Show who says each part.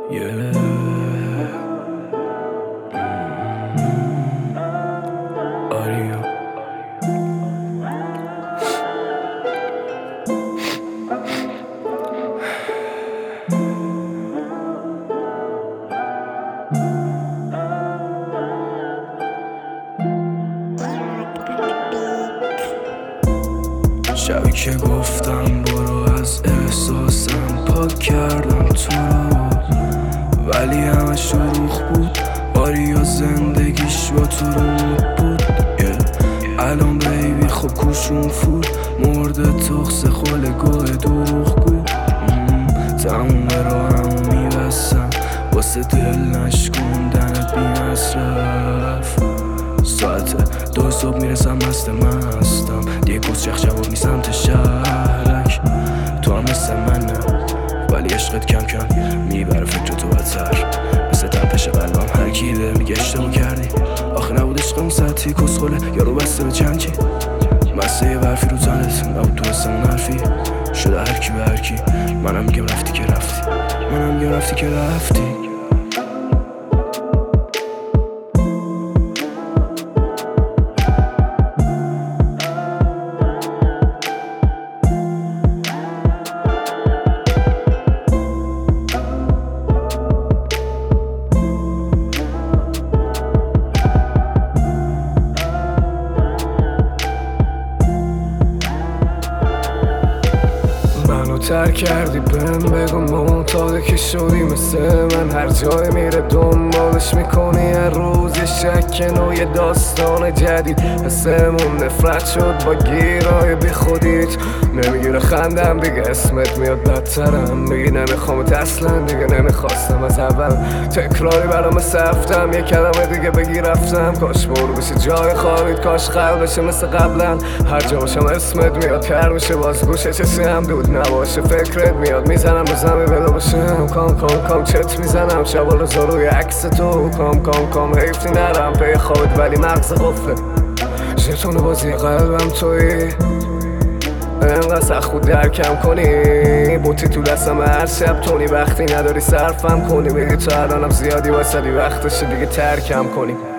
Speaker 1: آریو شبی که گفتم برو از احساسم پاک کردم تو رو، ولی همه شروخ بود. آریا زندگیش با تو رو بود. الان بیبی خب کوشون فول مرده تخص خل گوه دروغگو. تموم رو هم میبستم واسه دل نشکوندنت بی مصرف. ساعت 2 صبح میرسم مستم دیگه کس چخ جواب نیستم تا شهرک. تو هم مثل منه ولی عشقت کم کم میبره فکر تو بدتر. مثل تپش قلبم هر کی ده میگه اشتباه کردی. آخه نبود عشق اون ساعتی کسخوله یارو بسته به چنچی. مسته یه برفی رو تنت نبود تو حسمون حرفی شده هرکی به هرکی. منم میگم رفتی که رفتی. منو ترک کردی بهم بگو معتاده که شدی مثل من. هر جای میره دنبالش میکنی هر روز یه شک نو یه داستان جدید. حسمون نفرت شد با گیرای بی خودیت. نمیگیره خندم دیگه اسمت میاد بدترم. میگی نمیخوامت اصلا دیگه نمیخواستم از اول. تکراری برام سفتم یه کلمه دیگه بگی رفتم. کاش برو بشه جای خالیت کاش خلق بشه مثل قبلا. هر جا باشم اسمت میاد کر میشه باز گوشه چسی هم دود نباشه فکرت میاد میزنم رو زمین بلا باشم. کام چت میزنم شب روزا روی عکس تو. کام حیفتی نرم پی خود ولی مغز قفله. ژتون بازی قلبم تویی انقدر سخت درکم کنی. بوتی تو دستم هر شب تونی وقتی نداری صرفم کنی. میگی تو الانم زیادی واسدی وقتشه دیگه ترکم کنی.